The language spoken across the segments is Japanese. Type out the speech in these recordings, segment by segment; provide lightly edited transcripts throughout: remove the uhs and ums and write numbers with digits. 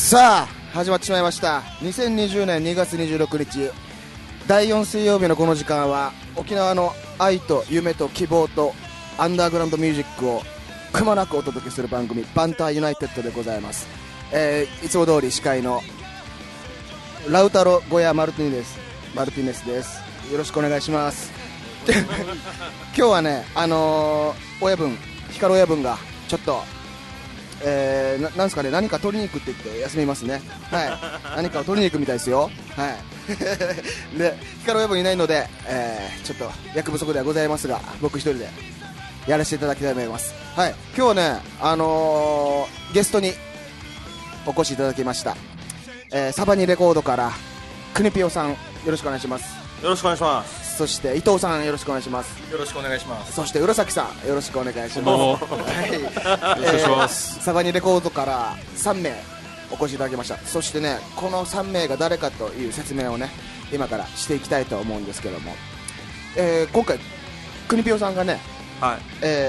さあ始まってしまいました。2020年2月26日第4水曜日のこの時間は沖縄の愛と夢と希望とアンダーグラウンドミュージックをくまなくお届けする番組バンターユナイテッドでございます。いつも通り司会のラウタロ・ゴヤ・マルティネスです。よろしくお願いします今日はね親分光親分がちょっとなんですかね、何か取りに行くって言って休みますね。はい何かを取りに行くみたいですよ。はいで光親分いないので、ちょっと役不足ではございますが僕一人でやらせていただきたいと思います。はい今日ねゲストにお越しいただきました、サバニレコードからクニピオさんよろしくお願いします。 よろしくお願いします。 そして伊藤さんよろしくお願いします。 よろしくお願いします。 そして浦崎さんよろしくお願いします。 はいサバニレコードから3名お越しいただきました。そしてねこの3名が誰かという説明をね今からしていきたいと思うんですけども、今回クニピオさんがね、 はい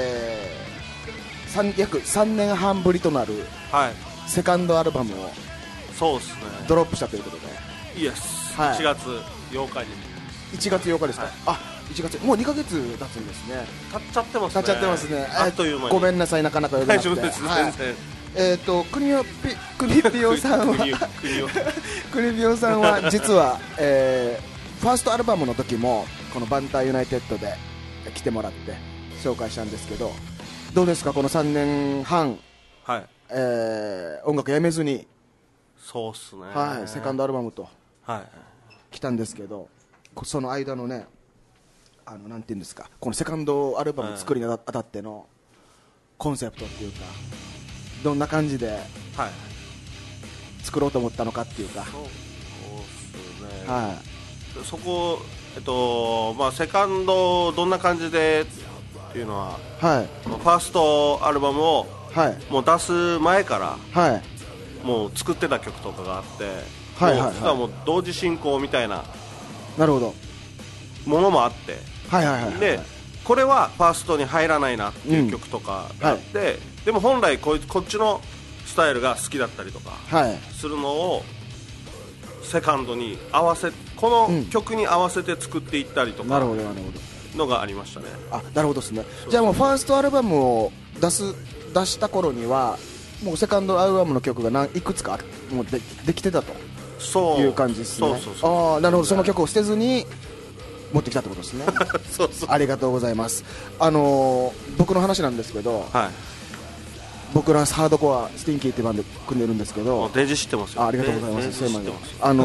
約3年半ぶりとなるセカンドアルバムをそうですねドロップしたということで、 イエス、 はい 1月8日に 1月8日ですか、あ1月もう2ヶ月経つんですね。 経っちゃってますね。 経っちゃってますね。 あっという間に。 ごめんなさいなかなか呼べなくて。 大丈夫です、 はい、 全然。 クニピオさんはクニピオさんは実は、ファーストアルバムの時もこのバンターユナイテッドで来てもらって紹介したんですけど、どうですかこの3年半、 はい音楽やめずにそうっすね、 はい、セカンドアルバムとはい来たんですけど、その間のねなんていうんですか、このセカンドアルバム作りにあたってのコンセプトっていうかどんな感じではい作ろうと思ったのかっていうか、 そうっすね、 はそこセカンドどんな感じでっていうのは、 はいファーストアルバムをはいもう出す前からはいもう作ってた曲とかがあって、 はいはいはいもう実はもう同時進行みたいななるほど、 ものもあって、 はいはいはいはい、 でこれはファーストに入らないなっていう曲とかがあって、でも本来こっちのスタイルが好きだったりとかはいするのをセカンドに合わせ、この曲に合わせて作っていったりとかなるほどなるほど、 のがありましたね。 あなるほどですね。じゃあもうファーストアルバムを出した頃にはもうセカンドアルバムの曲がいくつかもうできてたとそういう感じですね。 そうああなるほど、その曲を捨てずに持ってきたってことですねそうそう、 ありがとうございます。僕の話なんですけど、 はい、 僕らハードコアスティンキーってバンド組んでるんですけど、 デジ知ってますよ。 ありがとうございます。 デジ知ってます。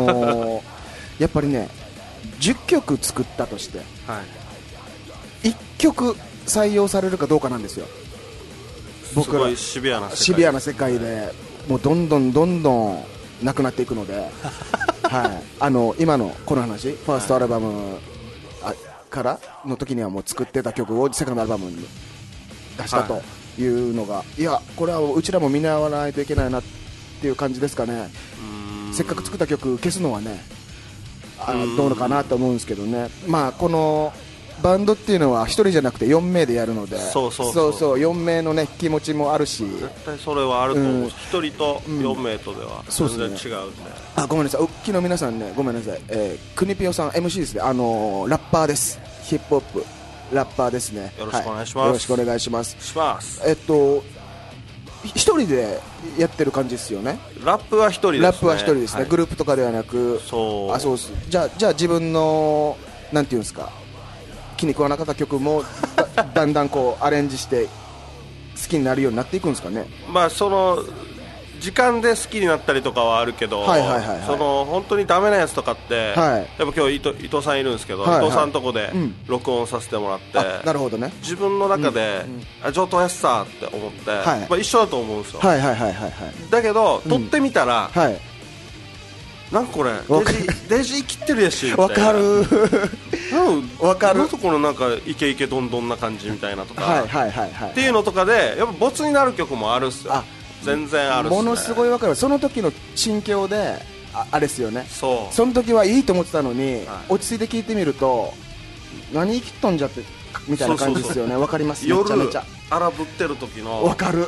やっぱりね10曲作ったとしてはい、 1曲採用されるかどうかなんですよ。僕らすごいシビアな世界でもうどんどんなくなっていくのではい、今のこの話ファーストアルバムからの時にはもう作ってた曲をセカンドアルバムに出したというのが、いやこれはうちらも見習わないといけないなっていう感じですかね。せっかく作った曲消すのはねどうのかなと思うんですけどね。まあこのバンドっていうのは1人じゃなくて4名でやるので、そう4名のね気持ちもあるし、 絶対それはあると思う。1人と4名とでは全然違うんで、 あごめんなさい、昨日皆さんねごめんなさい、クニピオさん MC ですね、ラッパーです。ヒップホップラッパーですね。 よろしくお願いします、 はい、よろしくお願いします。一人でやってる感じですよね。 ラップは一人ですね。 ラップは一人ですね、 はい、 グループとかではなく。 そうです。じゃあ自分のなんていうんですか、気に食わなかった曲もだんだんこうアレンジして好きになるようになっていくんですかね。 まあその時間で好きになったりとかはあるけど、その本当にダメなやつとかって、やっぱ今日伊藤さんいるんですけど、伊藤さんのとこで録音させてもらって、 なるほどね、 自分の中で、上等やすさって思って、まあ、一緒だと思うんですよ。だけど撮ってみたら、なんかこれデジ生きってるやしみたいな、 わかるわかる、 なんかこのなんかイケイケどんどんな感じみたいなとかっていうのとかでやっぱボツになる曲もあるっすよ。全然あるっすね。 ものすごいわかる。その時の心境であれですよね。 その時はいいと思ってたのに、落ち着いて聞いてみると何生きっとんじゃってみたいな感じですよね。わかります。めちゃめちゃ夜荒ぶってる時のわかる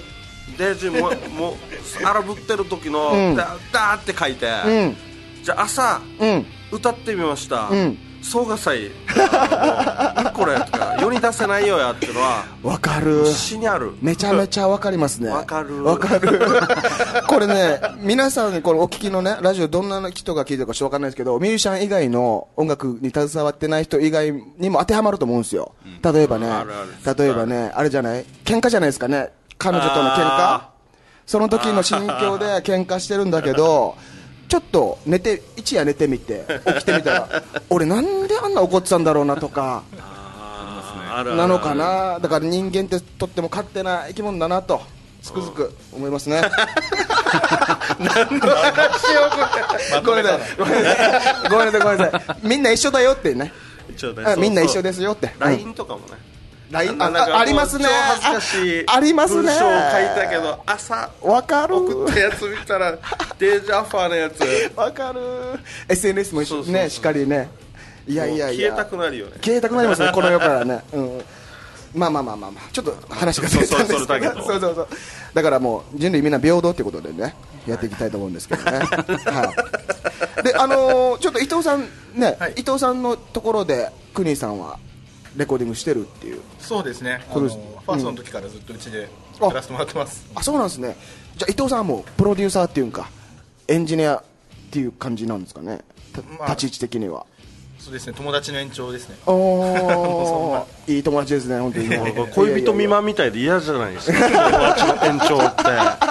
デイジも荒ぶってる時の、ダーって書いて、じゃあ朝、歌ってみました、総合祭これとか世に出せないよやっていうのはわかる、 死にある、 めちゃめちゃわかりますね。 わかるこれね、皆さんこれお聞きのねラジオどんな人が聞いてるかちょっとわかんないですけど、ミュージシャン以外の音楽に携わってない人以外にも当てはまると思うんですよ。例えばね、あれじゃない、喧嘩じゃないですかね、彼女との喧嘩、その時の心境で喧嘩してるんだけど、ちょっと一夜寝てみて起きてみたら俺なんであんな怒ってたんだろうなとかなのかな。だから人間ってとっても勝手な生き物だなとつくづく思いますね。何の話をごめんなさい、みんな一緒だよってね、みんな一緒ですよって。 LINE とかもね、 ありますね、 恥ずかしいありますね、 文章を書いたけど朝わかる、 送ったやつ見たらデージャファーのやつわかる、 SNS も一緒ね、しっかりね、いや消えたくなるよね、 消えたくなりますねこの世からね、まあちょっと話がずれたんですけど、そうだからもう人類みんな平等っていうことでねやっていきたいと思うんですけどね。はい、でちょっと伊藤さんね、伊藤さんのところでクニーさんはレコーディングしてるっていう。 そうですね、ファーストの時からずっとうちでやらせてもらってます。 あ、そうなんですね。じゃあ伊藤さんはもうプロデューサーっていうかエンジニアっていう感じなんですかね、立ち位置的には。 そうですね、友達の延長ですね。 いい友達ですね本当にね。 恋人未満みたいで嫌じゃないですか友達の延長って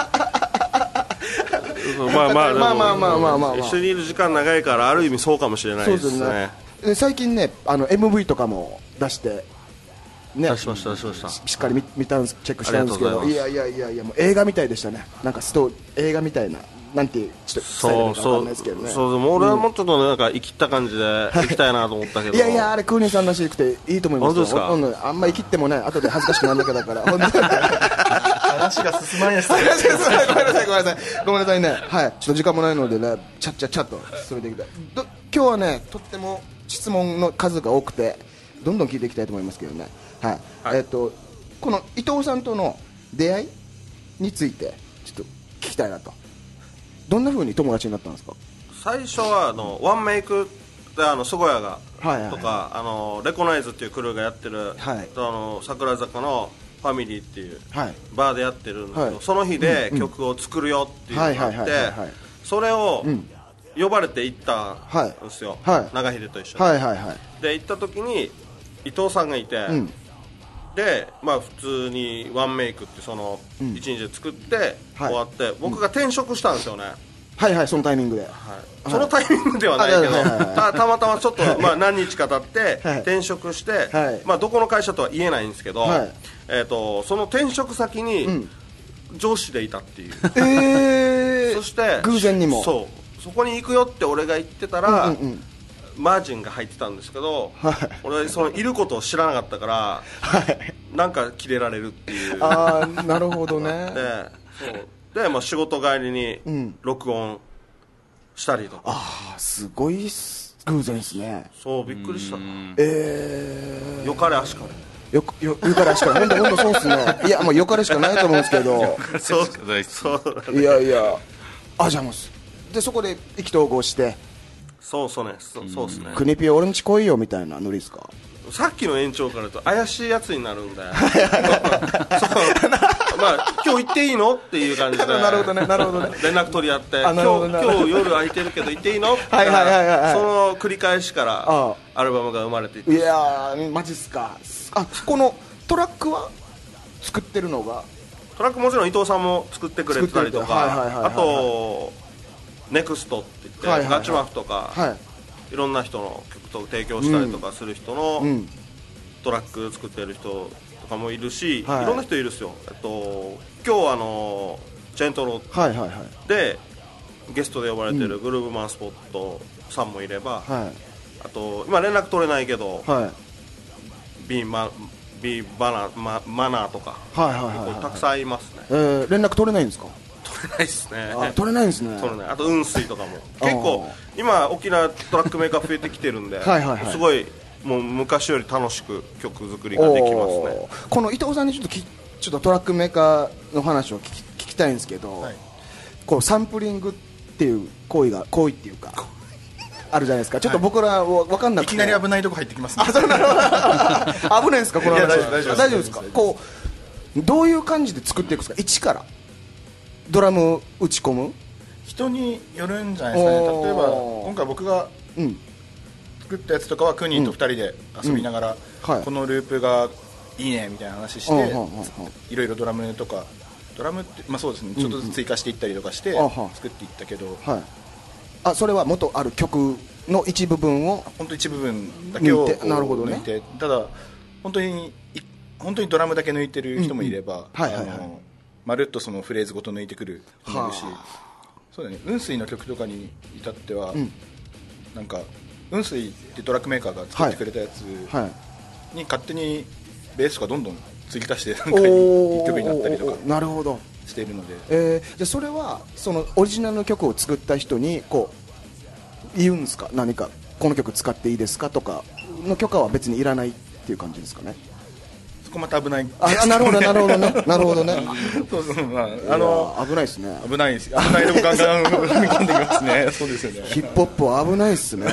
まあ一緒にいる時間長いからある意味そうかもしれないですね。 最近ねMV とかも出してね、 出しましたしっかり見たんチェックしたんですけど、いやもう映画みたいでしたね。なんか映画みたいな、なんてちょっと伝えるか分かんないですけどね。そうでも俺はもうちょっとなんか生きった感じで行きたいなと思ったけど、いやあれクーニーさんらしくていいと思いますよ。本当ですか。あんまり生きってもね後で恥ずかしくなるだけだから本当に話が進まんやつ。ごめんなさいね。はい、ちょっと時間もないのでね、ちゃっと進めていきたい。今日はねとっても質問の数が多くてどんどん聞いていきたいと思いますけどね。はい、この伊藤さんとの出会いについてちょっと聞きたいなと。どんな風に友達になったんですか？ 最初はワンメイクでスゴヤがとかレコナイズっていうクルーがやってる、桜坂のファミリーっていうバーでやってるんですけど、その日で曲を作るよっていうのがあって、それを呼ばれて行ったんですよ、長秀と一緒に。で行った時に伊藤さんがいて、で普通にワンメイクってその1日で作って終わって、僕が転職したんですよね。 そのタイミングで、 そのタイミングではないけど、たまたまちょっと何日か経って転職して、どこの会社とは言えないんですけど、その転職先に上司でいたっていう、そして偶然にもそこに行くよって俺が言ってたら、マージンが入ってたんですけど、俺はそのいることを知らなかったから、なんかキレられるっていう。 なるほどね。 で仕事帰りに録音したりとか。 すごい偶然ですね。 そうびっくりした。よかれ足かれ。 よかれ足かれ。本当そうっすね。いやもうよかれしかないと思うんですけど。いやじゃあもうでそこで意気投合して。 そうっすね。 クニピオ俺んち来いよみたいなノリですか？ さっきの延長からと怪しいやつになるんで今日行っていいのっていう感じでなるほどね連絡取り合って今日夜空いてるけど行っていいのってその繰り返しからアルバムが生まれていって。 いやマジっすか。このトラックは作ってるのがトラックもちろん伊藤さんも作ってくれてたりとか、あとネクストって言ってガチマフとかいろんな人の曲と提供したりとかする人のトラック作ってる人とかもいるし、いろんな人いるんですよ。今日チェントロでゲストで呼ばれてるグルーブマンスポットさんもいれば、あと今連絡取れないけどマナーとかたくさんいますね。 連絡取れないんですか？ 取れないですね。 取れないんですね。 あと雲水とかも結構今沖縄トラックメーカー増えてきてるんですごいもう昔より楽しく曲作りができますね。 この伊藤さんにちょっとトラックメーカーの話を聞ききたいんですけど、 はい、 こうサンプリングっていう行為っていうかあるじゃないですか。ちょっと僕らは分かんなくて、 いきなり危ないとこ入ってきますね。 危ないんですかこの話。大丈夫ですか。こうどういう感じで作っていくんですか。一からドラム打ち込む。 人によるんじゃないですかね。例えば今回僕が作ったやつとかはクニーと2人で遊びながら、このループがいいねみたいな話して、いろいろドラムって、そうですね、ちょっとずつ追加していったりとかして作っていったけど、 それは元ある曲の一部分を本当一部分だけを抜いて、ただ本当にドラムだけ抜いてる人もいれば、まるっとそのフレーズごと抜いてくる人もいるし、そうだね、雲水の曲とかに至っては、なんか雲水ってトラックメーカーが作ってくれたやつに勝手にベースとかどんどん追加してなんか1曲になったりとかしているので、 じゃあそれはそのオリジナルの曲を作った人にこう言うんですか。何かこの曲使っていいですかとかの許可は別にいらないっていう感じですかね。 そこまた危ない。 なるほどね。 そうそう、 危ないですね。 危ないとこガンガン踏み込んできますね。そうですよね。 ヒップホップは危ないっすね。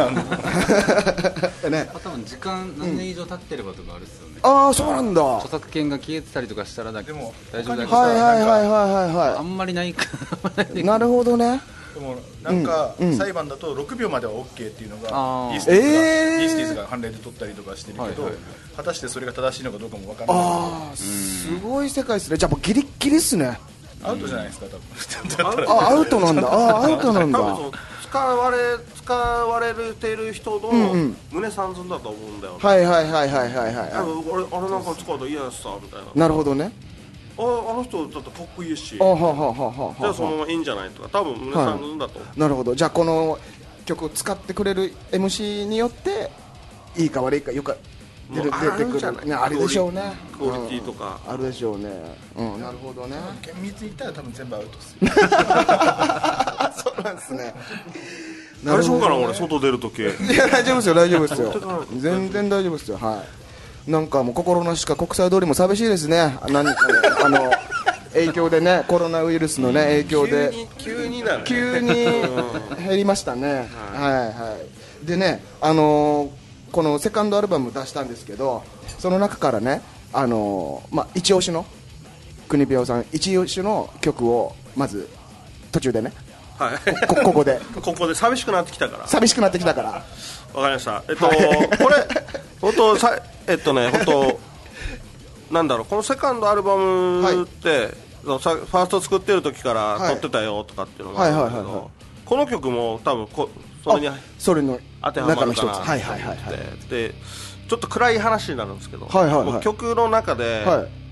多分時間何年以上経ってればとかあるっすよね。 そうなんだ。 著作権が消えてたりとかしたらでも大丈夫だけど、あんまりないかなるほどね。 でもなんか裁判だと6秒までは OK っていうのがイースティーズが判例で取ったりとかしてるけど、果たしてそれが正しいのかどうかも分からない。 すごい世界ですね。じゃあもうギリッギリっすね。 アウトじゃないですか多分。 アウトなんだ。アウトなんだ。 多分使われてる人の胸三寸だと思うんだよ。 はい。 俺なんか使うと嫌やさみたいな。 なるほどね。 あの人だってかっこいいし、じゃあそのままいいんじゃないとか、多分胸三寸だと。 なるほど。じゃあこの曲を使ってくれる MC によっていいか悪いかよく出てくる。あれでしょうね。 クオリティとかあるでしょうね。なるほどね。 厳密に言ったら多分全部アウトっす。 そうなんですね。 あれしようかな俺外出るとき。いや大丈夫ですよ。全然大丈夫ですよ。なんかもう心なしか国際通りも寂しいですね。影響でね、コロナウイルスのね影響で急に減りましたね。でね、このセカンドアルバム出したんですけど、その中からね、一押しの国平さん一押しの曲をまず途中でね、ここで寂しくなってきたから。 わかりました。これ本当なんだろう、このセカンドアルバムって、ファースト作ってる時から撮ってたよとかっていうのがあるんだけど、この曲も多分それに当てはまるかなと思って、でちょっと暗い話になるんですけど、曲の中で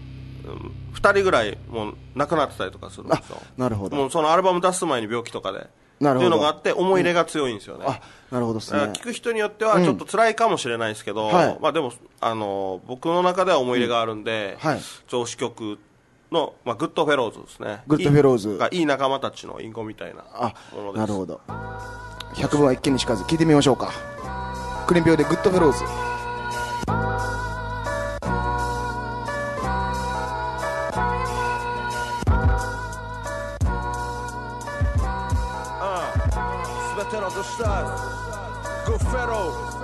2人ぐらいもう亡くなってたりとかするんですよ。 なるほど。 もうそのアルバム出す前に病気とかでっていうのがあって、思い入れが強いんですよね。 なるほどですね。 聞く人によってはちょっと辛いかもしれないですけど、でも僕の中では思い入れがあるんで、調子曲の、グッドフェローズですね。 グッドフェローズがいい仲間たちの隠語みたいなものです。 なるほど。百聞は一見にしかず、聞いてみましょうか。クリンピオでグッドフェローズ。 全てのドスターズグッフェロー、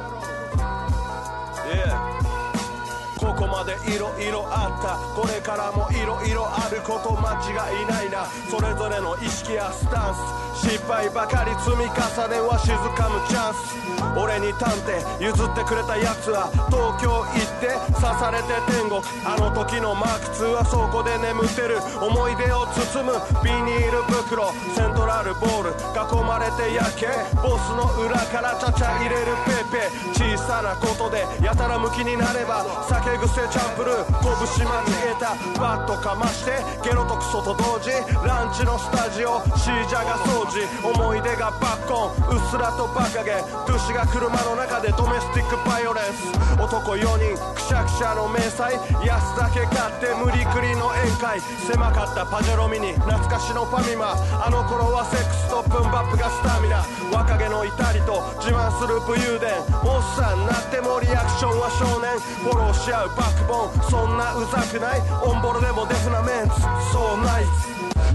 ここまでいろいろあった、これからもいろいろあること間違いないな。それぞれの意識やスタンス、失敗ばかり積み重ねは静かむチャンス。俺に探偵譲ってくれたやつは東京行って刺されて天国、あの時のマーク2はそこで眠ってる。思い出を包むビニール袋、セントラルボール囲まれて焼け、ボスの裏からちゃちゃ入れるペペ、小さなことでやたら向きになれば酒癖チャンプル拳間違えたバットかましてゲロとクソと同時、ランチのスタジオシージャが掃除、思い出がバッコンうっすらとバカげ、トゥシが車の中でドメスティックバイオレンス、男4人くしゃくしゃの迷彩、安酒買って無理くりの宴会、狭かったパジェロミニ懐かしのファミマ、あの頃はセックスとプンバップがスタミナ、若気の至りと自慢する武勇伝、おっさんなってもリアクションは少年、フォローし合うバックボーン、そんなうざくない、オンボロでもデフなメンツ、そうナイス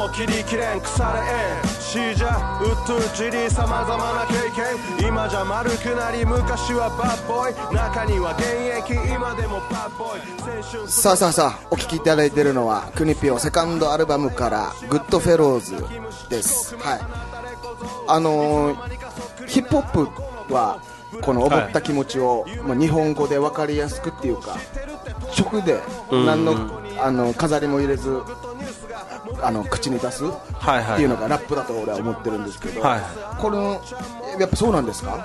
も切りきれん腐れ縁シージャウッドジリー様々な経験今じゃ丸くなり昔はバッボーイ中には現役今でもバッボーイさあお聴きいただいているのはクニピオセカンドアルバムからグッドフェローズです。はい、ヒップホップはこの思った気持ちを、日本語で分かりやすくっていうか直で何の飾りも入れず口に出すっていうのがラップだと俺は思ってるんですけど、これやっぱそうなんですか？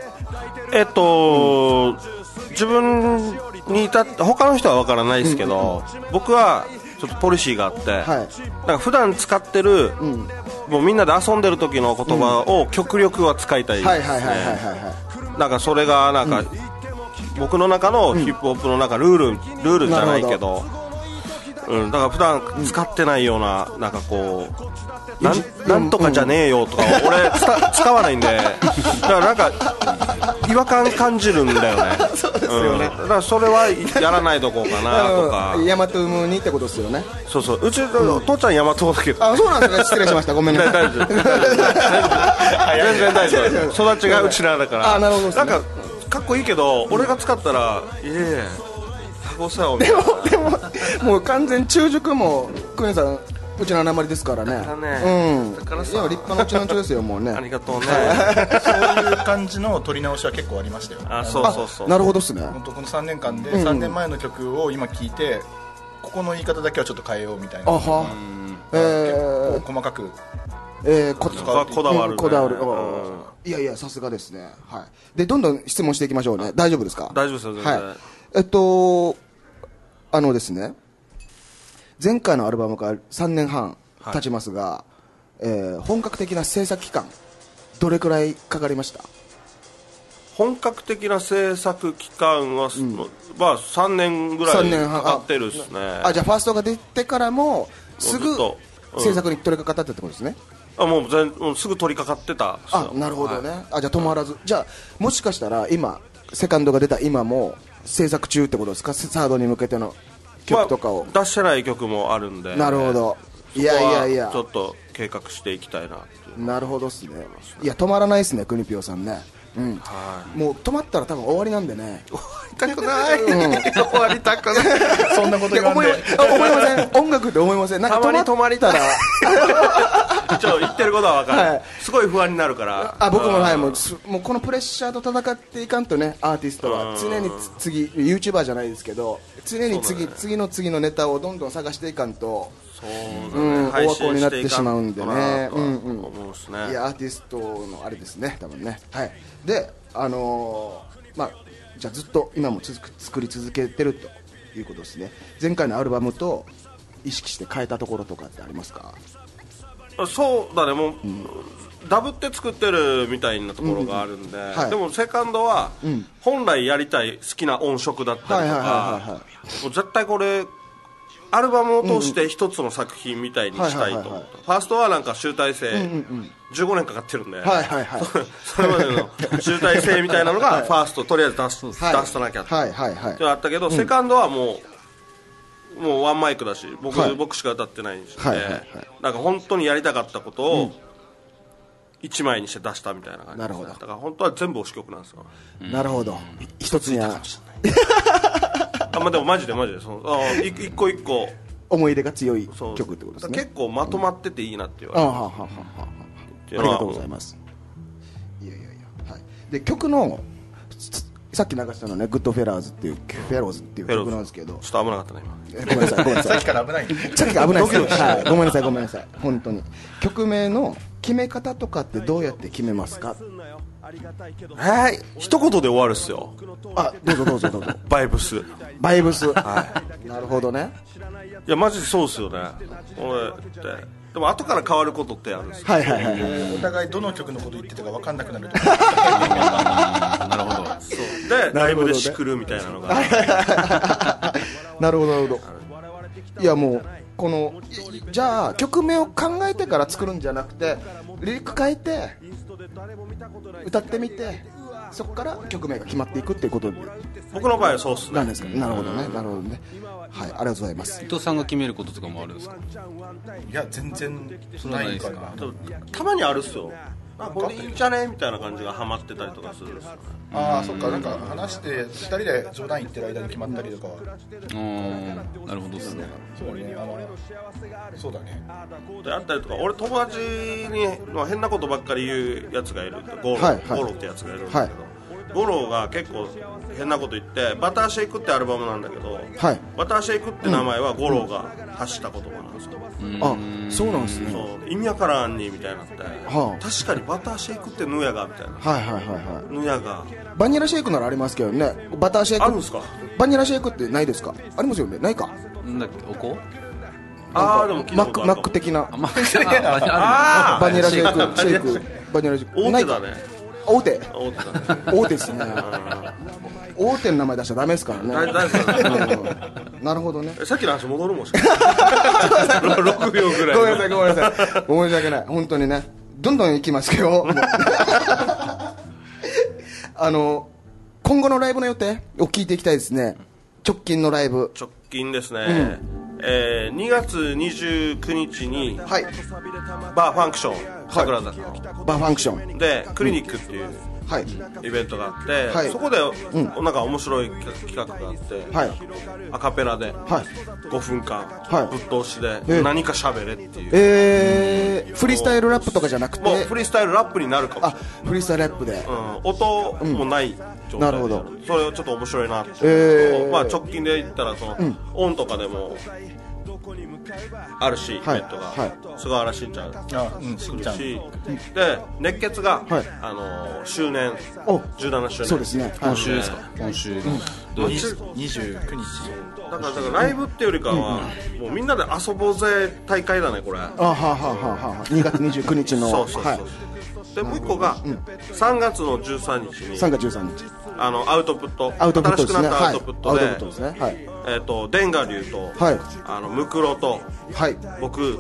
自分に至って他の人は分からないですけど、僕はちょっとポリシーがあって、なんか普段使ってる、もうみんなで遊んでる時の言葉を極力は使いたいですね。なんかそれがなんか、僕の中のヒップホップの中ルールじゃないけど、だから普段使ってないようななんかこうなんとかじゃねえよとか俺使わないんで、だからなんか違和感感じるんだよね。そうですよね。だからそれはやらないとこうかなとか。 ヤマトウムにってことですよね。 そううちの父ちゃんヤマトだけど。 あ、そうなんですか。失礼しました。ごめんなさい。 大丈夫。全然大丈夫。育ちがうちらだから。 あ、なるほど。 なんかかっこいいけど俺が使ったらでももう完全中熟もクエンさんうちの鉛ですからね。 だからさ、 いや立派なうちのですよもうね。 ありがとうね。 そういう感じの取り直しは結構ありましたよ。 そうなるほどっすね。 本当この3年間で3年前の曲を今聴いて、ここの言い方だけはちょっと変えようみたいな。結構細かくこだわる。 いやさすがですね。はい。でどんどん質問していきましょうね。大丈夫ですか？ 大丈夫ですよ。 はい。ですね、前回のアルバムから3年半経ちますが、本格的な制作期間どれくらいかかりました？ 本格的な制作期間は、3年ぐらいかかってるですね。 じゃあファーストが出てからもすぐ制作に取り掛かったってことですね。 もうすぐ取り掛かってた。 なるほどね。じゃあ止まらず、じゃあもしかしたら今セカンドが出た今も制作中ってことですか？サードに向けての曲とかを、 出してない曲もあるんで。 なるほど。いやちょっと計画していきたいなっていう。 なるほどっすね。いや止まらないっすね、クニピオさんね。もう止まったら多分終わりなんでね。 終わりたくない。終わりたくない。 そんなこと言わんで。 思いません。音楽って思いません。なんか止まりたら言ってることは分かる。すごい不安になるから。 僕ももうこのプレッシャーと戦っていかんとね、アーティストは常に次 YouTuber じゃないですけど、常に次のネタをどんどん探していかんと。大箱になってしまうんでね。いやアーティストのあれですね、多分ね。はい。でじゃあずっと今も作り続けてるということですね。前回のアルバムと意識して変えたところとかってありますか？ そうだね、もう、ダブって作ってるみたいなところがあるんで、でもセカンドは、本来やりたい好きな音色だったりとか、もう絶対これアルバムを通して一つの作品みたいにしたいと思った。ファーストはなんか集大成、15年かかってるんで、それまでの集大成みたいなのがファーストとりあえず出さなきゃってあったけど、セカンドはもうワンマイクだし、僕しか歌ってないんで、なんか本当にやりたかったことを1枚にして出したみたいな感じですね。だから本当は全部推し曲なんですよ。 なるほど。一つにはでもマジで一個一個思い入れが強い曲ってことですね。 結構まとまってていいなって言われて、 ありがとうございます。で曲のさっき流したのね、グッドフェラーズっていう曲なんですけど、 ちょっと危なかったね今。ごめんなさい。 さっきから危ない。 さっきから危ないです。ごめんなさい。本当に。曲名の決め方とかってどうやって決めますか？ 一言で終わるっすよ。 どうぞ。 バイブス。 なるほどね。 いやマジでそうっすよね。俺ってでも後から変わることってあるんですよ。 お互いどの曲のこと言ってたか分かんなくなると。 なるほど。そうでライブでしくるみたいなのが。 なるほど。いやもうこのじゃあ曲名を考えてから作るんじゃなくて、リリック変えて歌ってみてそこから曲名が決まっていくっていうことで僕の場合はそうっすね。 なんですか。なるほどね、なるほどね。はい、ありがとうございます。 伊藤さんが決めることとかもあるんですか？ いや全然ないかな。 たまにあるっすよ。これいいんじゃねみたいな感じがハマってたりとかするんですよね。 ああ、そっか、なんか話して2人で冗談言ってる間に決まったりとかは。 なるほどですね。 そうね、そうだね。 であったりとか、俺友達に変なことばっかり言うやつがいる。ゴロってやつがいるんですけど、ゴロが結構変なこと言って、バターシェイクってアルバムなんだけど、バターシェイクって名前はゴロが発した言葉なんですよ。 あ、そうなんですね。 そう、意味わからんにみたいになって、確かにバターシェイクってヌヤがみたいな。ヌヤが。 バニラシェイクならありますけどね。バターシェイクあるんですか？ バニラシェイクってないですか？ありますよね。ないか。 なんだっけ、おこ？ でもマック的な。 バニラシェイク、バニラシェイク。 大手だね。 大手ですね。大手の名前出しちゃダメですからね。なるほどね。 さっきの話戻るもん6秒ぐらい。 ごめんなさい申し訳ない。本当にね、どんどん行きますけど今後のライブの予定を聞いていきたいですね。直近のライブ。 直近ですね、2月29日に、バーファンクション、桜坂のバーファンクションでクリニックっていうイベントがあって、そこでなんか面白い企画があって、アカペラで5分間ぶっ通しで何か喋れっていう、 フリースタイルラップとかじゃなくて、 もうフリースタイルラップになるかもしれない。 フリースタイルラップで、 音もない状態で、それをちょっと面白いなって、直近で言ったらその、オンとかでもあるし、イベントが菅原慎ちゃん来るし、で熱血が周年17周年、 そうですね、 今週ですか？今週 29日だからライブっていうよりかはもうみんなで遊ぼうぜ大会だねこれ。 2月29日のそうでもう一個が3月の13日に 3月13日アウトプット、 新しくなったアウトプットで、デンガリュウと、ムクロと、僕の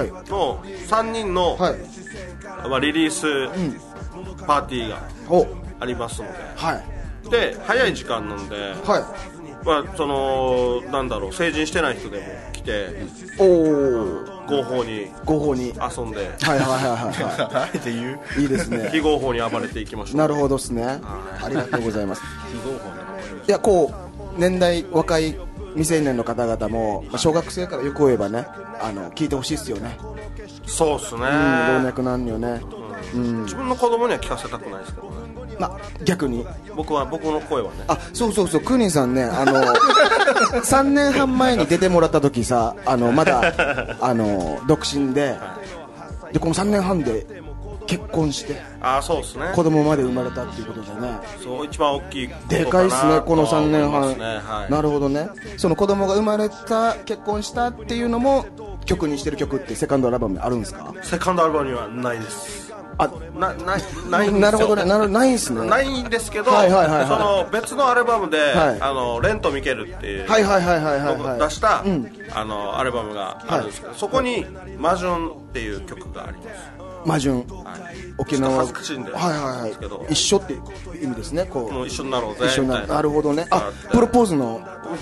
3人の、リリースパーティーがありますので、で早い時間なんで、そのなんだろう、成人してない人でも来て合法に遊んで、 あえて言う、 いいですね、 非合法に暴れていきましょう。 なるほどですね、ありがとうございます。いや、こう年代若い未成年の方々も小学生からよく言えばね、聞いてほしいですよね。 そうっすね、 老若男女ね、 自分の子供には聞かせたくないですけどね。 逆に僕の声はね、 そうクーニーさんね、3年半前に出てもらった時さ、まだ独身で、この3年半で結婚して、 そうですね、 子供まで生まれたっていうことでね、 そう一番大きいでかいっすね、この3年半、なるほどね。その子供が生まれた、結婚したっていうのも曲にしてる曲ってセカンドアルバムにあるんですか？ セカンドアルバムにはないです。ないんですよ。 なるほどね、ないんすね。 ないんですけど、その別のアルバムで、レント・ミケルっていう出したアルバムがあるんですけど、そこにマジュンっていう曲があります。 マジュン、沖縄、 恥ずかしいんで、 一緒って意味ですね。こうもう一緒になろうぜみたいな。 なるほどね。プロポーズの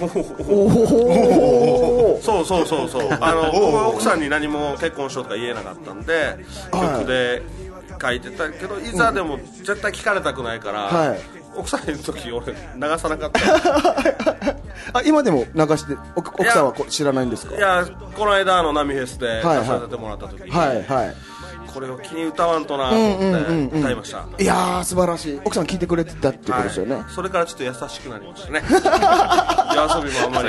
そう奥さんに何も結婚しようとか言えなかったんで、曲で書いてたけど、いざでも絶対聞かれたくないから、奥さんの時俺流さなかった。 今でも流して、奥さんは知らないんですか？ いや、この間ナミフェスで出させてもらった時に、これを気に歌わんとなと思って歌いました。 いやー、素晴らしい。奥さん聞いてくれてたってことですよね。 それからちょっと優しくなりましたね。夜遊びもあんまり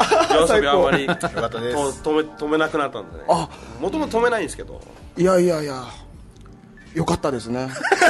止めなくなったんでね。もともと止めないんですけど、 いやよかったですね。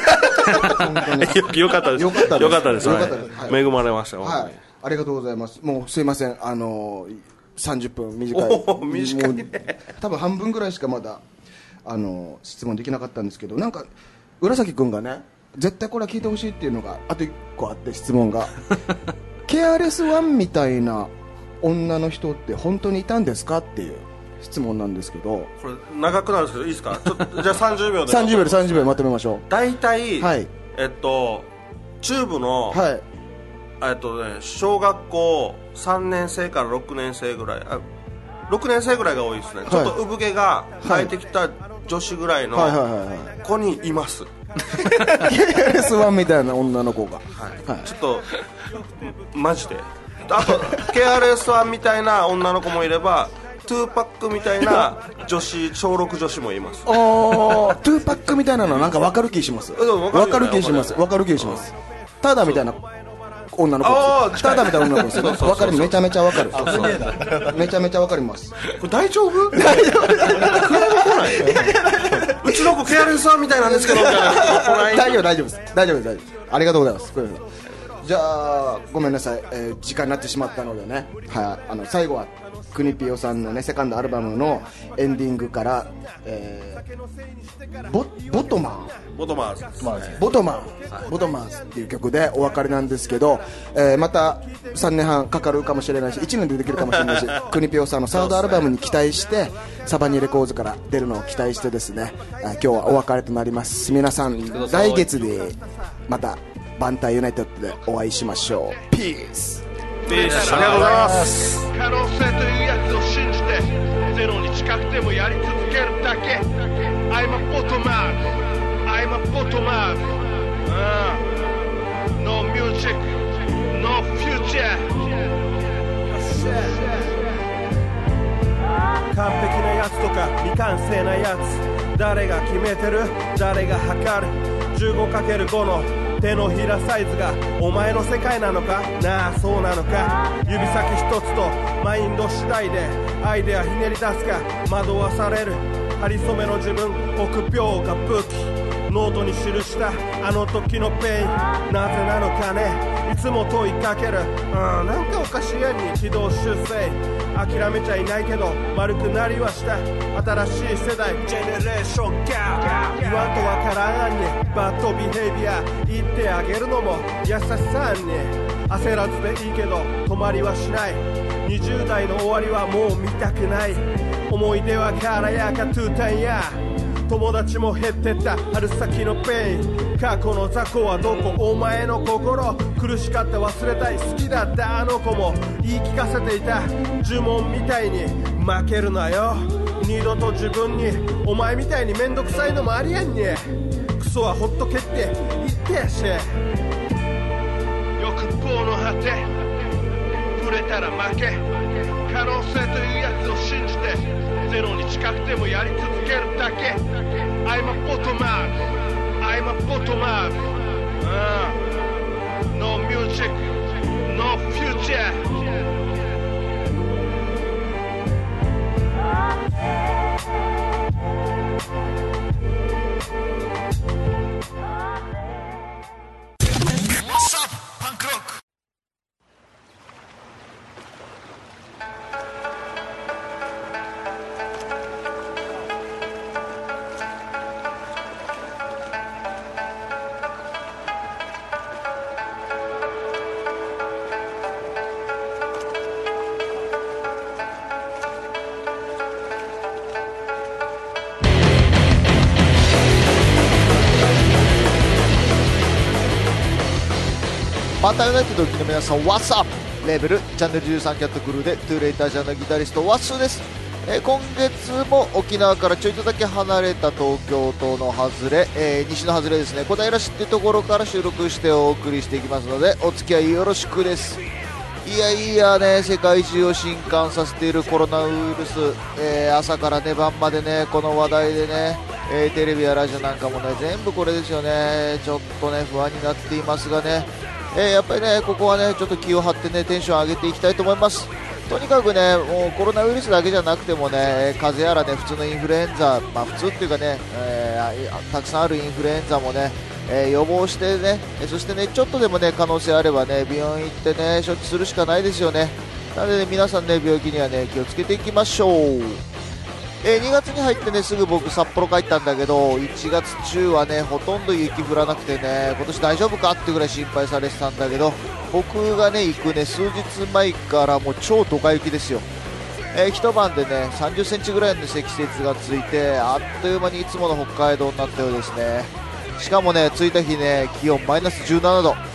よかったです。恵まれました。 ありがとうございます。もうすいません、30分短いね。多分半分ぐらいしかまだ質問できなかったんですけど、なんか浦崎君がね、絶対これは聞いてほしいっていうのがあと1個あって、質問がケアレスワンみたいな女の人って本当にいたんですかっていう質問なんですけど、 これ長くなるんですけどいいですか？じゃあ30秒で 30秒でまとめましょう。 大体、 チューブの、 はい、 小学校3年生から6年生ぐらい、6年生ぐらいが多いですね、はい、ちょっと産毛が生えてきた女子ぐらいの子にいます、 KRS-One みたいな女の子が、 はいはい、ちょっとマジで、あと KRS-One みたいな女の子もいれば2パックみたいな女子、小6女子もいます。 2パックみたいなのなんか分かる気します。分かる気します。分かる気します。タダみたいな女の子です。タダみたいな女の子です。分かる、めちゃめちゃ分かる。めちゃめちゃ分かります。 これ大丈夫？大丈夫。うちの子 KRS-One みたいなんですけど。 大丈夫です。大丈夫です。ありがとうございます。じゃあごめんなさい、時間になってしまったのでね、はい、最後はクニピオさんのねセカンドアルバムのエンディングから、ボトマーズっていう曲でお別れなんですけど、また3年半かかるかもしれないし1年でできるかもしれないしクニピオさんのサードアルバムに期待してサバニレコーズから出るのを期待してですね、今日はお別れとなります。皆さん来月でまたバンタイユナイテッドでお会いしましょう。ピース。 ありがとうございます。 可能性というやつを信じてゼロに近くてもやり続けるだけ。 I'm a bottom up, I'm a bottom up、No music, no future。 完璧なやつとか未完成なやつ、誰が決めてる、誰が測る。 15×5 の手のひらサイズがお前の世界なのかなあ、そうなのか。指先一つとマインド次第でアイデアひねり出すか惑わされる。張り染めの自分臆病が武器、ノートに記したあの時のペイン、なぜなのかねいつも問いかける。なんかおかしいやに軌道修正、諦めちゃいないけど丸くなりはした。新しい世代ジェネレーションギャップ、言わんとわからんにバッドビヘイビア言ってあげるのも優しさに。焦らずでいいけど止まりはしない。20代の終わりはもう見たくない。思い出はからやかトゥータンや友達も減ってった春先のペイン。過去の雑魚はどこ、お前の心苦しかった忘れたい、好きだったあの子も言い聞かせていた。呪文みたいに負けるなよ二度と自分に。お前みたいにめんどくさいのもありやんに。クソはほっとけって言ってやし。欲望の果て触れたら負け。可能性というやつを信じてゼロに近くてもやり続けるだけ。 I'm a bottom up, I'm a bottom up、No music, no future。 バンタイユナイテッドを聴きの皆さん What's up？ レーベルチャンネル13キャットクルーでトゥーレイタージャーのギタリストワッスーです。今月も沖縄からちょいとだけ離れた東京都の外れ、西の外れですね、小平市っていうところから収録してお送りしていきますのでお付き合いよろしくです。いやね、世界中を震撼させているコロナウイルス、朝からね晩までねこの話題でね、テレビやラジオなんかもね全部これですよね。ちょっとね不安になっていますがね、やっぱりねここはねちょっと気を張ってねテンション上げていきたいと思います。とにかくねもうコロナウイルスだけじゃなくてもね風邪やらね普通のインフルエンザ、普通っていうかね、たくさんあるインフルエンザもね、予防してね、そしてねちょっとでもね可能性あればね病院行ってね処置するしかないですよね。なので、ね、皆さんね病気にはね気をつけていきましょう。2月に入ってねすぐ僕札幌帰ったんだけど1月中はねほとんど雪降らなくてね今年大丈夫かってぐらい心配されてたんだけど僕がね行くね数日前からもう超ドカ雪ですよ。一晩でね30センチぐらいの積雪がついてあっという間にいつもの北海道になったようですね。しかもね着いた日ね気温マイナス17度、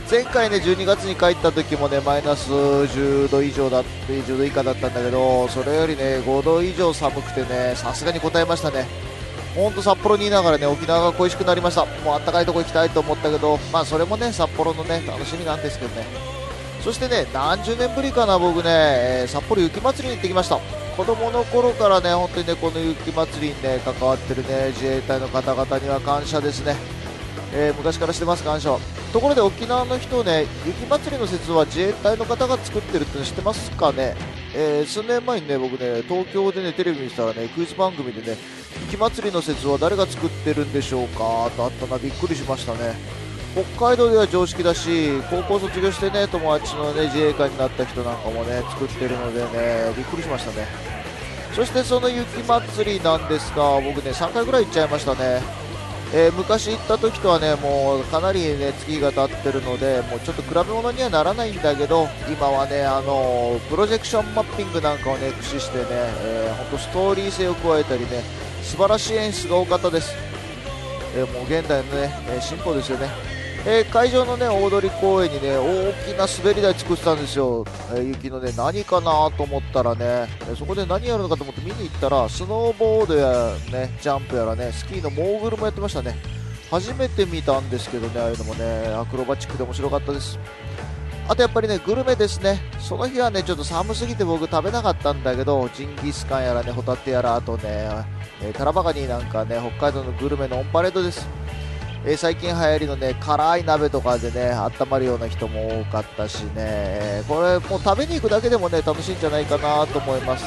前回ね12月に帰った時もねマイナス10度以上だって10度以下だったんだけど、それよりね5度以上寒くてね、さすがに答えましたね。ほんと札幌にいながらね沖縄が恋しくなりました。もうあったかいとこ行きたいと思ったけど、まあそれもね札幌のね楽しみなんですけどね。そしてね何十年ぶりかな、僕ね、札幌雪まつりに行ってきました。子供の頃からね本当にねこの雪まつりにね関わってるね自衛隊の方々には感謝ですね。昔からしてます、感謝は。ところで沖縄の人ね、雪まつりの説は自衛隊の方が作ってるっての知ってますかね。数年前にね僕ね東京でねテレビ見てたらねクイズ番組でね雪まつりの説は誰が作ってるんでしょうかとあったな、びっくりしましたね。北海道では常識だし、高校卒業してね友達のね自衛官になった人なんかもね作ってるのでねびっくりしましたね。そしてその雪まつりなんですが、僕ね3回ぐらい行っちゃいましたね。昔行った時とはねもうかなりね月が経ってるのでもうちょっと比べ物にはならないんだけど、今はねプロジェクションマッピングなんかをね駆使してね、本当ストーリー性を加えたりね素晴らしい演出が多かったです。もう現代のね進歩ですよね。会場のね大通公園にね大きな滑り台作ってたんですよ。雪のね何かなと思ったらね、そこで何やるのかと思って見に行ったらスノーボードやねジャンプやらねスキーのモーグルもやってましたね。初めて見たんですけどね、ああいうのもねアクロバチックで面白かったです。あとやっぱりねグルメですね。その日はねちょっと寒すぎて僕食べなかったんだけど、ジンギスカンやらねホタテやら、あとねタラバガニなんかね北海道のグルメのオンパレードです。最近流行りのね辛い鍋とかでね温まるような人も多かったしね、これもう食べに行くだけでもね楽しいんじゃないかなと思います。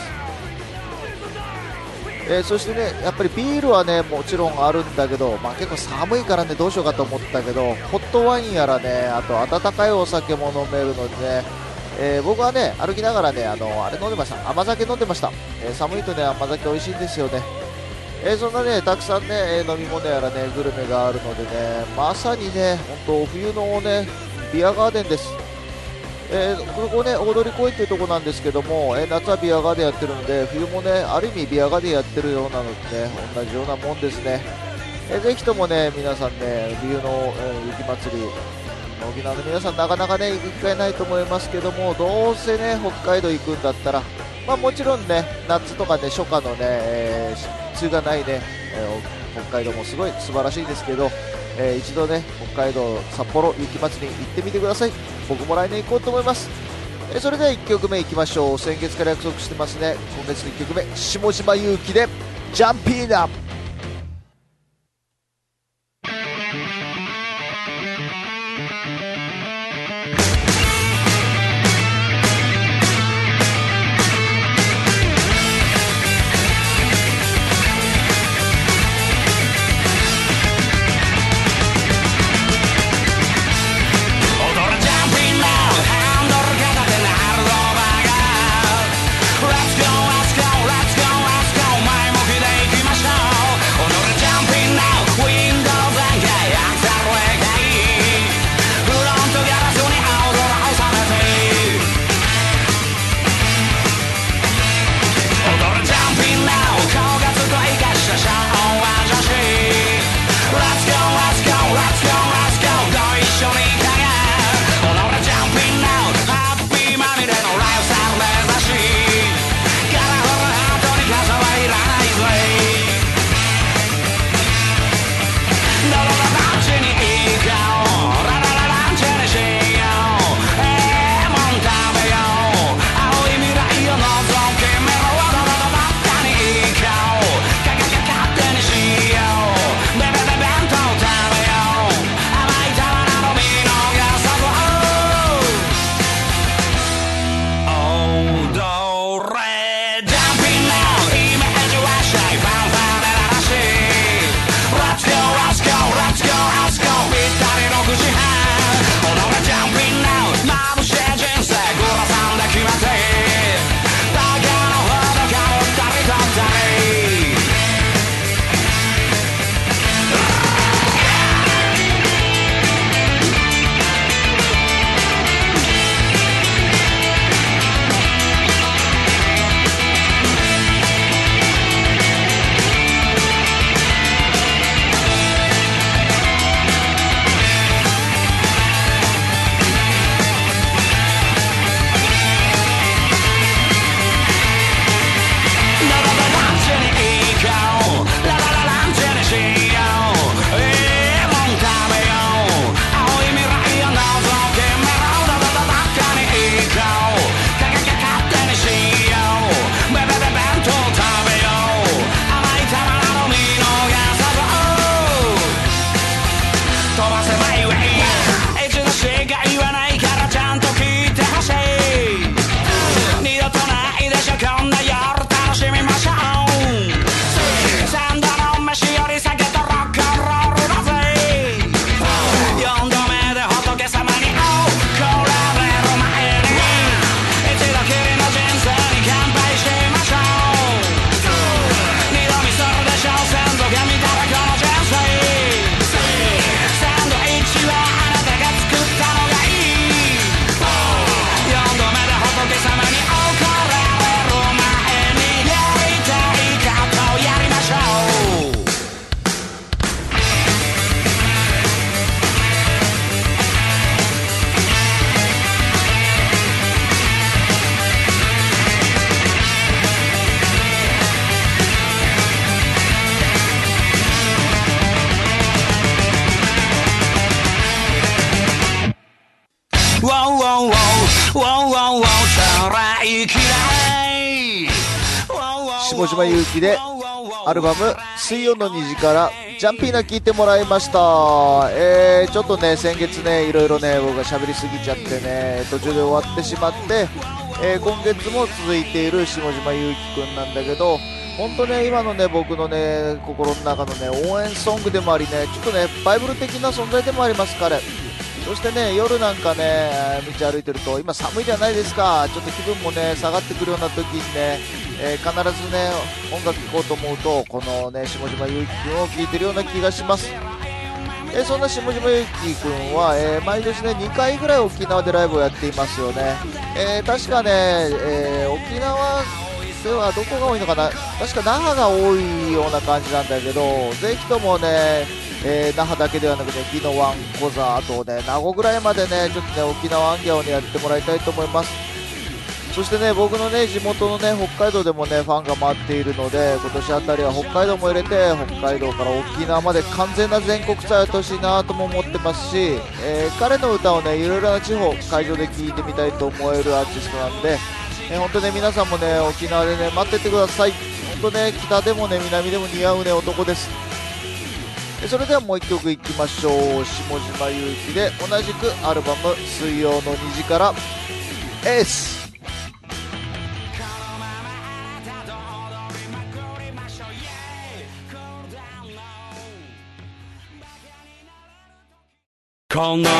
そしてねやっぱりビールはねもちろんあるんだけど、まあ、結構寒いからねどうしようかと思ったけど、ホットワインやらねあと温かいお酒も飲めるのでね、僕はね歩きながらねあれ飲んでました、甘酒飲んでました。寒いとね甘酒美味しいんですよね。そんなねたくさんね飲み物やらねグルメがあるのでね、まさにね本当冬のねビアガーデンです。ここね大通公園というところなんですけども、夏はビアガーデンやってるので冬もねある意味ビアガーデンやってるようなのでね同じようなもんですね。ぜひともね皆さんね冬の、雪まつり沖縄の皆さんなかなかね行く機会ないと思いますけども、どうせね北海道行くんだったら、まあ、もちろんね夏とかね初夏のね、梅雨がないね、北海道もすごい素晴らしいですけど、一度ね北海道札幌雪まつりに行ってみてください。僕も来年行こうと思います。それでは1曲目いきましょう。先月から約束してますね。今月の1曲目下島勇気でジャンピーナップ。 Let's go 前向きで行きましょう。 下島優希でアルバム水曜の虹からジャンピーナ聴いてもらいました。ちょっとね先月ねいろいろね僕が喋りすぎちゃってね途中で終わってしまって、今月も続いている下島優希くんなんだけど、本当ね今のね僕のね心の中のね応援ソングでもありね、ちょっとねバイブル的な存在でもあります彼。そしてね夜なんかね道歩いてると今寒いじゃないですか、ちょっと気分もね下がってくるような時にね、必ずね音楽聴こうと思うとこのね下島優希くんを聴いてるような気がします。そんな下島優希くんは、毎年ね2回ぐらい沖縄でライブをやっていますよね。確かね、沖縄ではどこが多いのかな、確か那覇が多いような感じなんだけど、ぜひともね、那覇だけではなくて宜野湾、コザ、あとね名護ぐらいまでねちょっとね沖縄アンギャをねやってもらいたいと思います。そしてね僕のね地元のね北海道でもねファンが待っているので、今年あたりは北海道も入れて北海道から沖縄まで完全な全国ツアーやってほしいなとも思ってますし、彼の歌をねいろいろな地方会場で聴いてみたいと思えるアーティストなんで、本当ね皆さんもね沖縄でね待っててください。本当ね北でもね南でも似合うね男です。それではもう一曲いきましょう。下島優希で同じくアルバム水曜の虹からエース。 このど真ん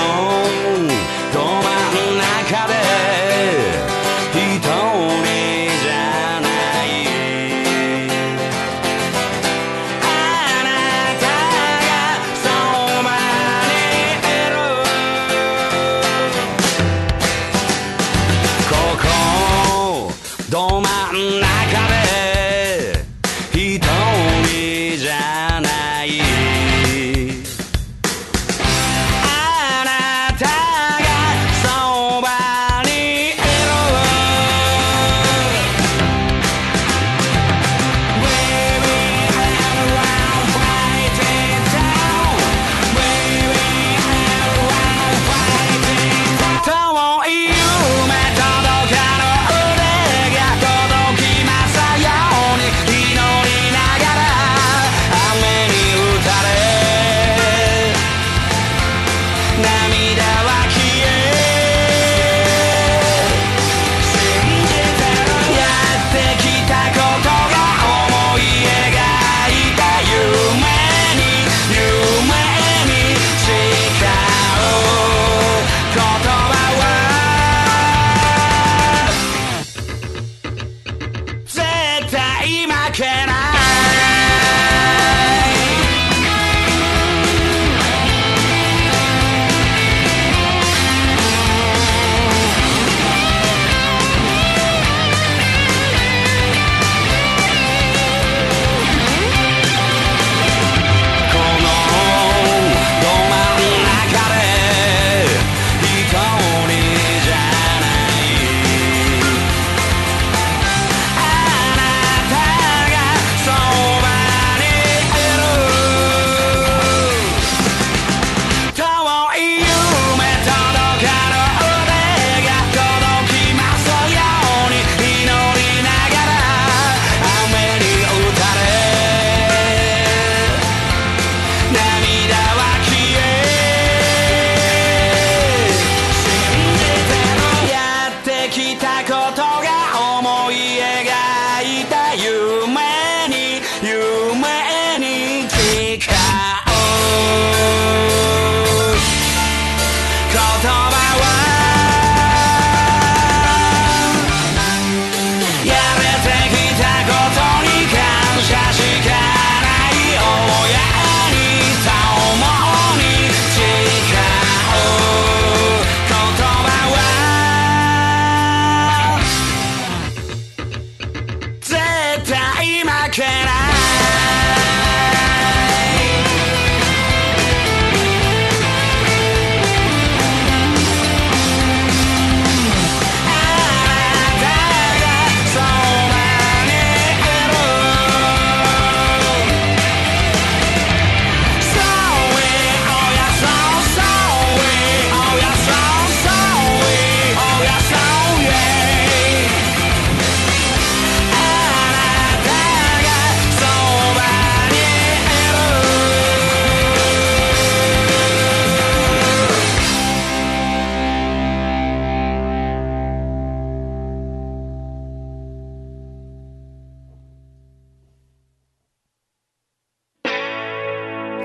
中で一人じゃないあなたがそばにいるここど真ん中で一人じゃない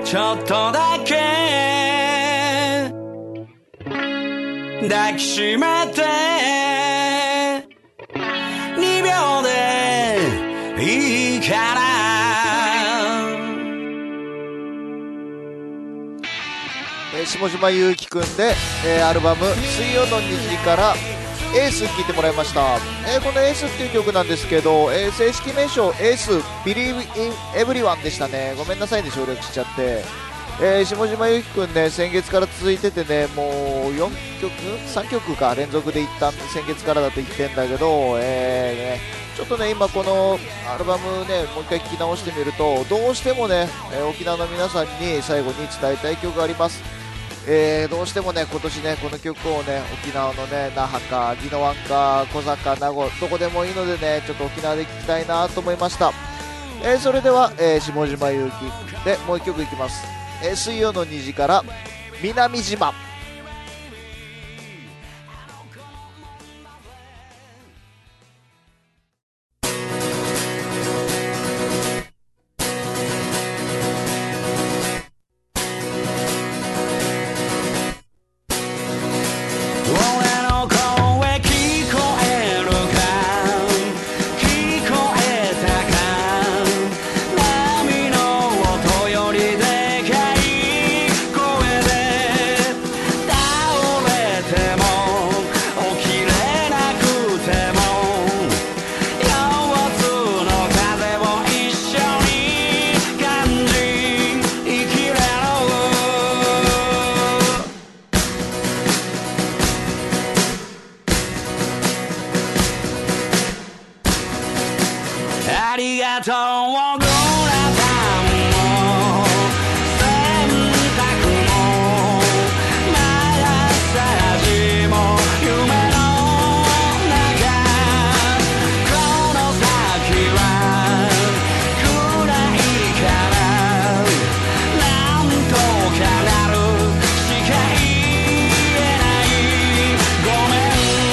ちょっとだけ抱きしめて2秒でいいから下島優樹くんで、アルバム水曜の虹からエース聴いてもらいました。このエースっていう曲なんですけど、正式名称エース Believe in Everyone でしたね。ごめんなさいね、省略しちゃって。下島優樹くんね、先月から続いててね、もう3曲か連続で一旦先月からだと言ってんだけど、ちょっとね、今このアルバムね、もう一回聴き直してみると、どうしてもね、沖縄の皆さんに最後に伝えたい曲があります。どうしてもね、今年ね、この曲をね、沖縄のね、那覇か、宜野湾か、小坂、名護、どこでもいいのでね、ちょっと沖縄で聴きたいなと思いました。それでは、下島優樹でもう一曲いきます。水曜の虹から、南島。 ありがとうグラタンも洗濯もマッサージも夢の中この先は暗いからなんとかなるしか言えないごめん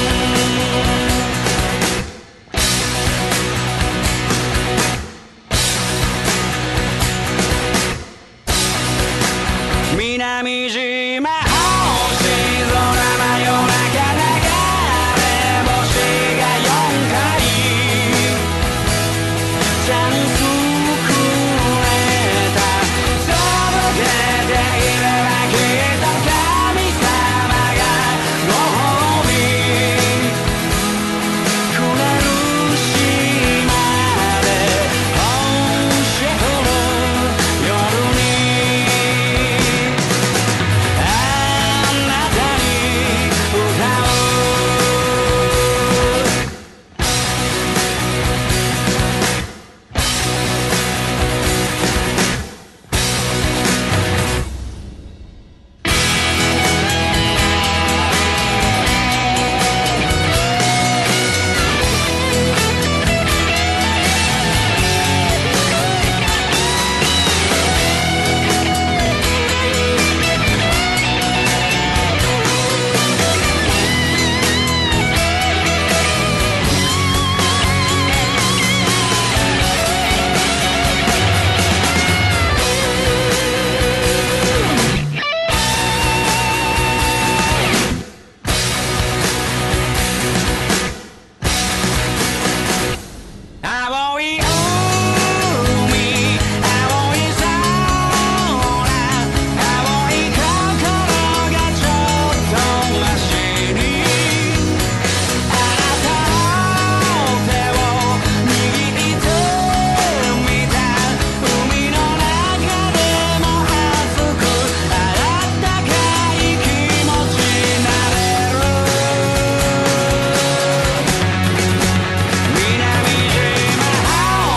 南島星空真夜中流れ星が4回チャンスくれた届けていればきっと神様がご褒美くれる島で星降る夜に星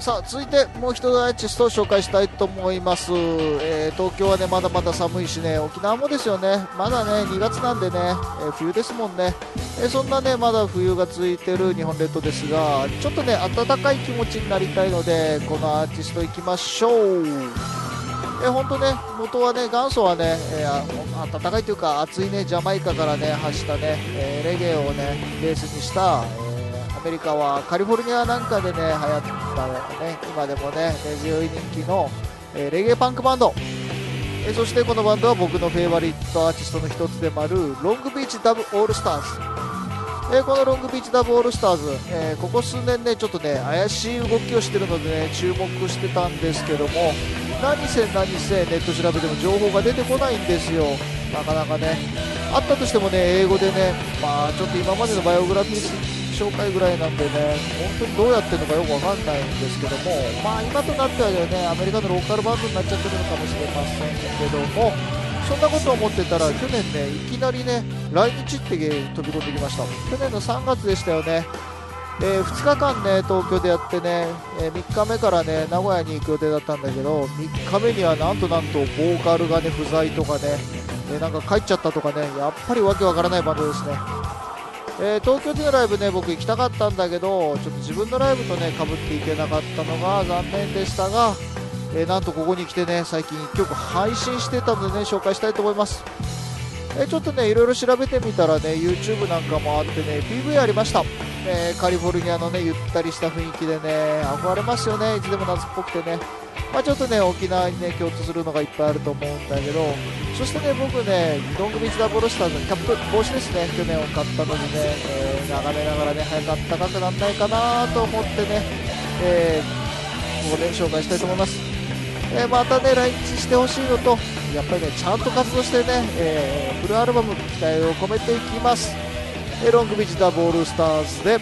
さあ続いてもう一度アーティストを紹介したいと思います。東京はねまだまだ寒いしね、沖縄もですよね、まだね2月なんでね、冬ですもんね。そんなねまだ冬が続いている日本列島ですが、ちょっとね暖かい気持ちになりたいのでこのアーティストいきましょう。本当ね元はね元祖はね、暖かいというか暑いねジャマイカからね発したね、レゲエをねベースにした、アメリカはカリフォルニアなんかでね流行ったね、今でもね根強い人気の、レゲエパンクバンド。そしてこのバンドは僕のフェイバリットアーティストの一つでもあるロングビーチダブオールスターズ。このロングビーチダブオールスターズ、ここ数年ねちょっとね怪しい動きをしているのでね注目してたんですけども、何せネット調べても情報が出てこないんですよ。なかなかねあったとしてもね英語でね、ちょっと今までのバイオグラフィー紹介ぐらいなんでね本当にどうやってるのかよくわかんないんですけども、今となってはねアメリカのローカルバンドになっちゃってるのかもしれませんけども、そんなことを思ってたら去年ねいきなりね来日って飛び込んできました。去年の3月でしたよね。2日間ね東京でやってね、3日目からね名古屋に行く予定だったんだけど、3日目にはなんとボーカルがね不在とかね、なんか帰っちゃったとかね、やっぱりわけわからないバンドですね。東京でのライブね僕行きたかったんだけど、ちょっと自分のライブとね被っていけなかったのが残念でしたが、なんとここに来てね最近1曲配信してたのでね紹介したいと思います。ちょっとねいろいろ調べてみたらね YouTube なんかもあってね PV ありました。カリフォルニアのねゆったりした雰囲気でね憧れますよね。いつでも夏っぽくてね、ちょっとね沖縄にね共通するのがいっぱいあると思うんだけど、そしてね僕ねロングビーチダブルスターズのキャップ帽子ですね去年を買ったのでね、眺めながらね早くあったかくならないかなと思ってね、ここで紹介したいと思います。またね来日してほしいのとやっぱりねちゃんと活動してね、フルアルバム期待を込めていきます。ロングビーチダブルスターズで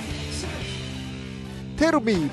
Tell Me。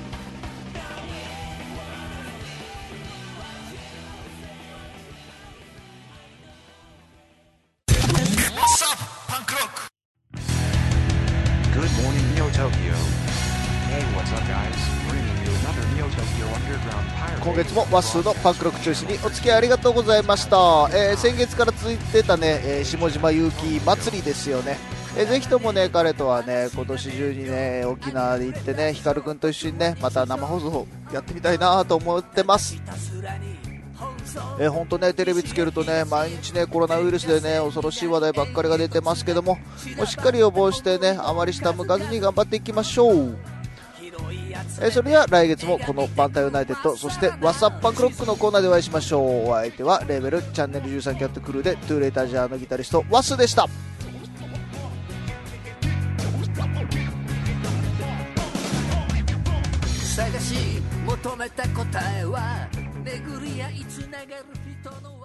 今月もワッスーのパンクロック中心にお付き合いありがとうございました。先月から続いてたね、下島勇気祭りですよね。ぜひともね彼とはね今年中にね沖縄で行ってねヒカルくんと一緒にねまた生放送やってみたいなと思ってます。本当ねテレビつけるとね毎日ねコロナウイルスでね恐ろしい話題ばっかりが出てますけども、しっかり予防してねあまり下向かずに頑張っていきましょう。それでは来月もこのバンタユナイテッドそしてワッサッパンクロックのコーナーでお会いしましょう。お相手はレーベルチャンネル13キャットクルーでトゥーレータージャーのギタリストワッスーでした。 探し求めた答えは巡り合いつながる人の